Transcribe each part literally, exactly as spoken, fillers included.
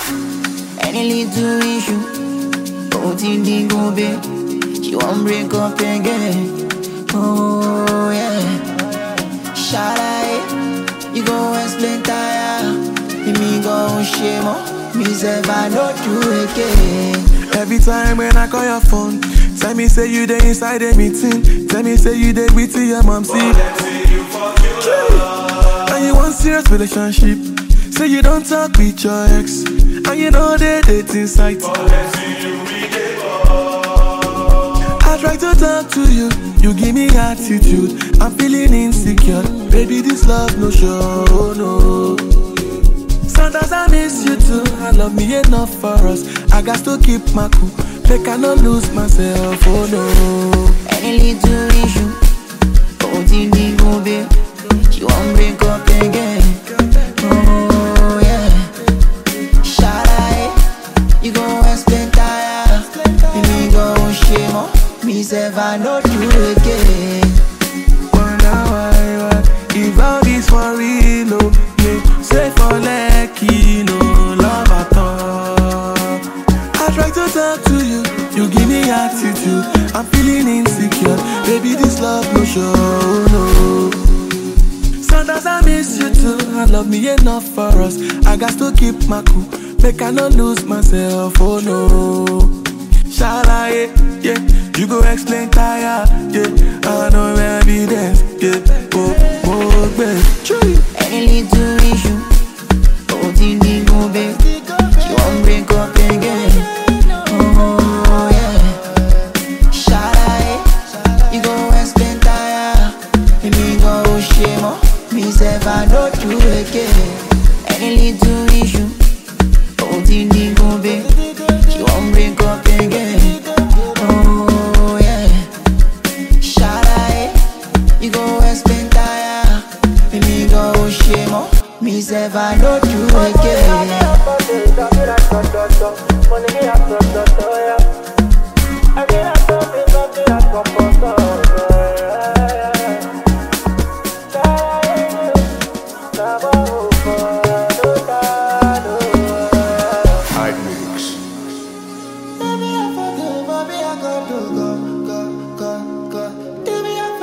Any little issue, don't in the go be. She won't break up again. Oh yeah. Shawty, you go explain tire. Me go shame on me say I not do again. Every time when I call your phone, tell me say you there inside a meeting. Tell me say you there with your mom, see. And you want serious relationship. Say you don't talk with your ex. And you know they dating site. I try to talk to you, you give me attitude. I'm feeling insecure. Baby, this love no show, no. Sometimes I miss you too. I love me enough for us. I got to keep my cool. They cannot lose myself, oh no. Any little issue, don't in the go be. She won't break up again. Oh yeah. Shawty, you go explain tire. Me go shame on me say I not do again. Wonder why, why? If all this for real, oh, yeah. Say for lucky, no love at all. I try to talk to you, you give me attitude. I'm feeling insecure, baby this love no show, no. Sometimes I miss you too, I love me enough for us. I got to keep my cool, they cannot lose myself, oh no. Shawty, yeah, you go explain tire, yeah. I know evidence, yeah. Oh, oh, babe. Any little issue, don't in the go be. She won't break up again. Oh yeah. Shawty, you go explain tire. Me go shame on me say I not do again. Any little issue, don't in the go be. She won't break up again. Oh yeah. Shawty, you go explain tire. Me go shame on me say I not do again.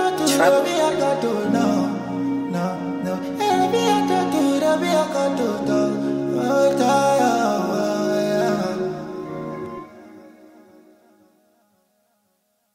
Trap.